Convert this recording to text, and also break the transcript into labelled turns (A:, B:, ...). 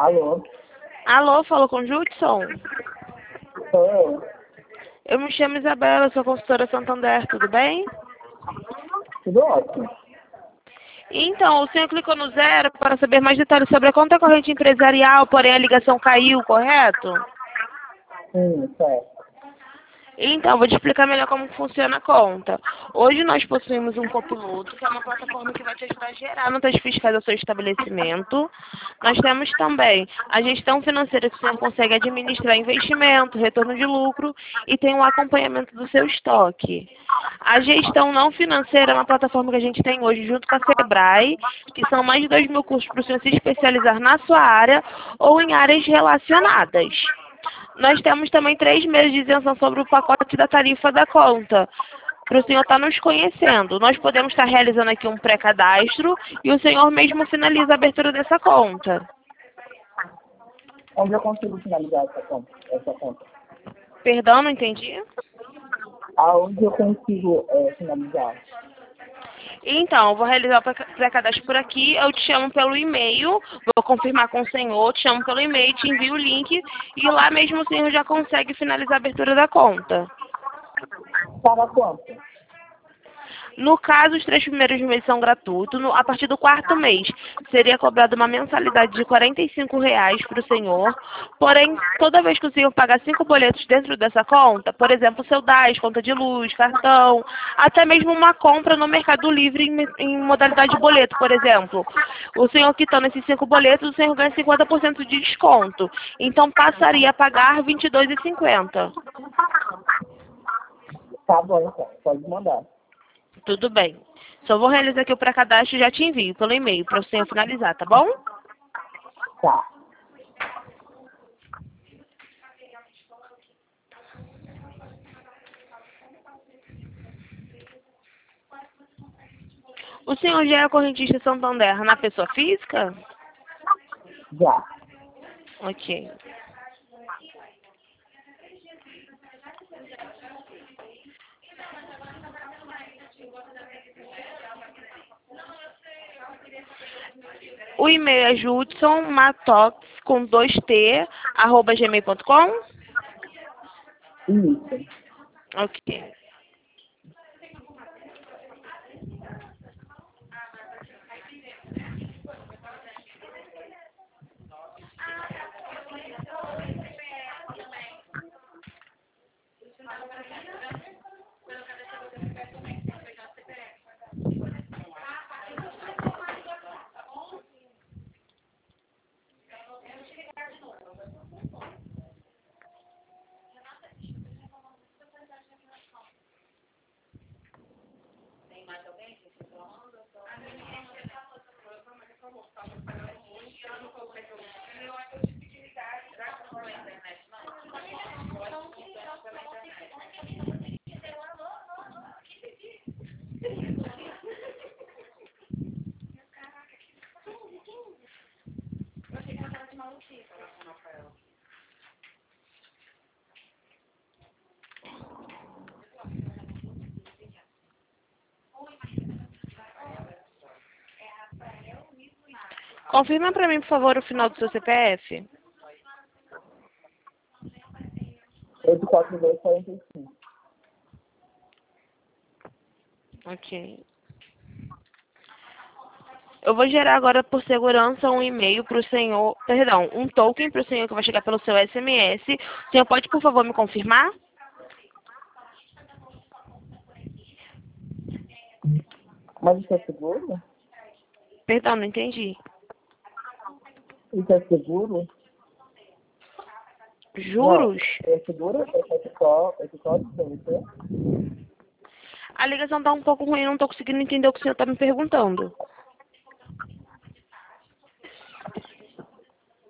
A: Alô?
B: Alô, falou com o Judson?
A: Sou eu.
B: Eu me chamo Isabela, sou consultora Santander, tudo bem?
A: Tudo ótimo.
B: Então, o senhor clicou no 0 para saber mais detalhes sobre a conta corrente empresarial, porém a ligação caiu, correto?
A: Sim, certo.
B: Então, vou te explicar melhor como funciona a conta. Hoje nós possuímos um copiloto, que é uma plataforma que vai te ajudar a gerar notas fiscais ao seu estabelecimento. Nós temos também a gestão financeira, que o senhor consegue administrar investimento, retorno de lucro e tem um acompanhamento do seu estoque. A gestão não financeira é uma plataforma que a gente tem hoje junto com a Sebrae, que são mais de 2.000 cursos para o senhor se especializar na sua área ou em áreas relacionadas. Nós temos também 3 meses de isenção sobre o pacote da tarifa da conta, para o senhor estar nos conhecendo. Nós podemos estar realizando aqui um pré-cadastro e o senhor mesmo finaliza a abertura dessa conta.
A: Onde eu consigo finalizar essa conta?
B: Perdão, não entendi?
A: Aonde eu consigo finalizar?
B: Então, eu vou realizar o pré-cadastro por aqui, eu te chamo pelo e-mail, vou confirmar com o senhor, te chamo pelo e-mail, te envio o link e lá mesmo o senhor já consegue finalizar a abertura da conta.
A: Para quanto?
B: No caso, os 3 primeiros meses são gratuitos. A partir do 4º mês, seria cobrada uma mensalidade de R$ 45 para o senhor. Porém, toda vez que o senhor pagar 5 boletos dentro dessa conta, por exemplo, o seu DAS, conta de luz, cartão, até mesmo uma compra no Mercado Livre em modalidade de boleto, por exemplo. O senhor quitando esses 5 boletos, o senhor ganha 50% de desconto. Então, passaria a pagar R$ 22,50.
A: Tá bom, então. Pode mandar.
B: Tudo bem. Só vou realizar aqui o pré-cadastro e já te envio pelo e-mail para o senhor finalizar, tá bom?
A: Tá.
B: O senhor já é correntista Santander na pessoa física?
A: Já.
B: Ok. O e-mail é judsonmatox com 2t, @gmail.com?
A: Isso.
B: Ok. Confirma para mim, por favor, o final do seu CPF.
A: 84245.
B: Ok. Eu vou gerar agora, por segurança, um e-mail para o senhor, perdão, um token para o senhor que vai chegar pelo seu SMS. O senhor pode, por favor, me confirmar?
A: Mas isso é seguro?
B: Perdão, não entendi.
A: Isso é seguro?
B: Juros?
A: Não. É seguro? Esse código pra você?
B: A ligação tá um pouco ruim, não estou conseguindo entender o que o senhor está me perguntando.